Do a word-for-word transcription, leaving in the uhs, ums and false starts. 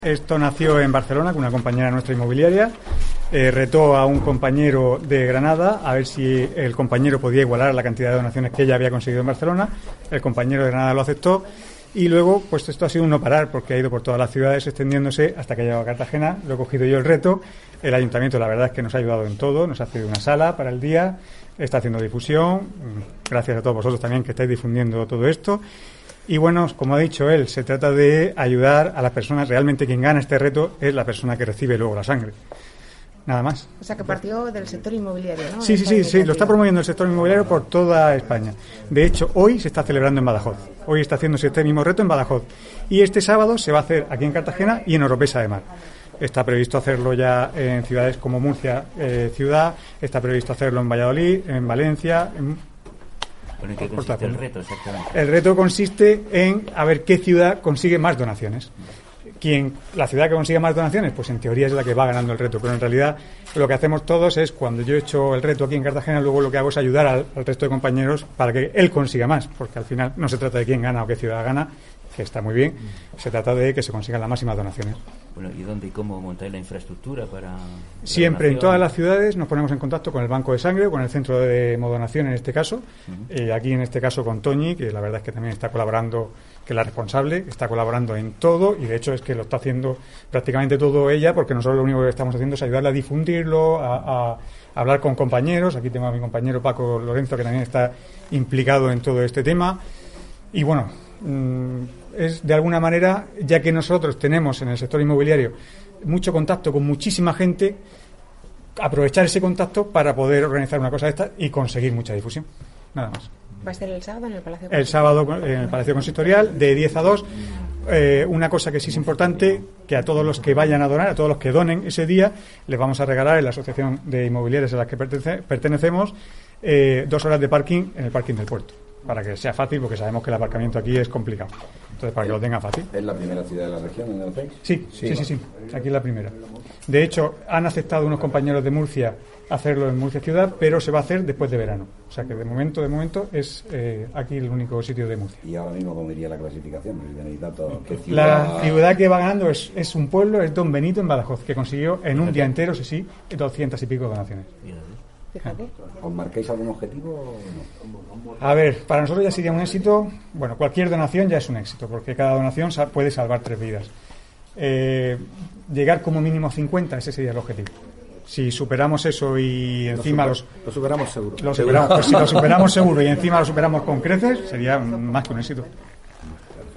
Esto nació en Barcelona con una compañera nuestra inmobiliaria, eh, retó a un compañero de Granada a ver si el compañero podía igualar la cantidad de donaciones que ella había conseguido en Barcelona. El compañero de Granada lo aceptó y luego pues esto ha sido un no parar porque ha ido por todas las ciudades extendiéndose hasta que ha llegado a Cartagena. Lo he cogido yo el reto. El ayuntamiento la verdad es que nos ha ayudado en todo, nos ha cedido una sala para el día, está haciendo difusión, gracias a todos vosotros también que estáis difundiendo todo esto. Y bueno, como ha dicho él, se trata de ayudar a las personas. Realmente quien gana este reto es la persona que recibe luego la sangre. Nada más. O sea, que partió del sector inmobiliario, ¿no? Sí, sí, sí, sí, lo está promoviendo el sector inmobiliario por toda España. De hecho, hoy se está celebrando en Badajoz. Hoy está haciéndose este mismo reto en Badajoz. Y este sábado se va a hacer aquí en Cartagena y en Oropesa de Mar. Está previsto hacerlo ya en ciudades como Murcia, eh, ciudad. Está previsto hacerlo en Valladolid, en Valencia, en... ¿Pero en qué consiste el reto exactamente? El reto consiste en a ver qué ciudad consigue más donaciones. Quien, la ciudad que consigue más donaciones, pues en teoría es la que va ganando el reto, pero en realidad lo que hacemos todos es, cuando yo he hecho el reto aquí en Cartagena, luego lo que hago es ayudar al, al resto de compañeros para que él consiga más, porque al final no se trata de quién gana o qué ciudad gana, que está muy bien, se trata de que se consigan las máximas donaciones. Bueno, ¿y dónde y cómo montáis la infraestructura para...? Siempre en todas las ciudades nos ponemos en contacto con el banco de sangre o con el centro de hemodonación en este caso, uh-huh. eh, aquí en este caso con Toñi, que la verdad es que también está colaborando, que es la responsable, está colaborando en todo y de hecho es que lo está haciendo prácticamente todo ella, porque nosotros lo único que estamos haciendo es ayudarle a difundirlo, a, a hablar con compañeros. Aquí tengo a mi compañero Paco Lorenzo, que también está implicado en todo este tema. Y bueno, mmm, es de alguna manera, ya que nosotros tenemos en el sector inmobiliario mucho contacto con muchísima gente, aprovechar ese contacto para poder organizar una cosa de esta y conseguir mucha difusión. Nada más. ¿Va a ser el sábado en el Palacio El sábado en el Palacio Consistorial, de diez a dos. Eh, una cosa que sí es importante, que a todos los que vayan a donar, a todos los que donen ese día, les vamos a regalar en la Asociación de Inmobiliarias a la que pertenece, pertenecemos eh, dos horas de parking en el parking del puerto, para que sea fácil, porque sabemos que el aparcamiento aquí es complicado. Entonces, para que lo tenga fácil. ¿Es la primera ciudad de la región donde lo hacéis? Sí, sí, sí, sí, sí. Aquí es la primera. De hecho, han aceptado unos compañeros de Murcia hacerlo en Murcia ciudad, pero se va a hacer después de verano. O sea que de momento, de momento es eh, aquí el único sitio de Murcia. Y ahora mismo, ¿cómo iría la clasificación? Si tenéis datos, ¿qué ciudad? La ciudad que va ganando es, es un pueblo, es Don Benito en Badajoz, que consiguió en un día entero, sí, sí, doscientas y pico donaciones. Fíjate. ¿Os marcáis algún objetivo o no? A ver, para nosotros ya sería un éxito. Bueno, cualquier donación ya es un éxito, porque cada donación puede salvar tres vidas. Eh, llegar como mínimo a cincuenta, ese sería el objetivo. Si superamos eso y encima lo, los... super, lo superamos seguro. Lo superamos, pues si lo superamos seguro y encima lo superamos con creces, sería más que un éxito.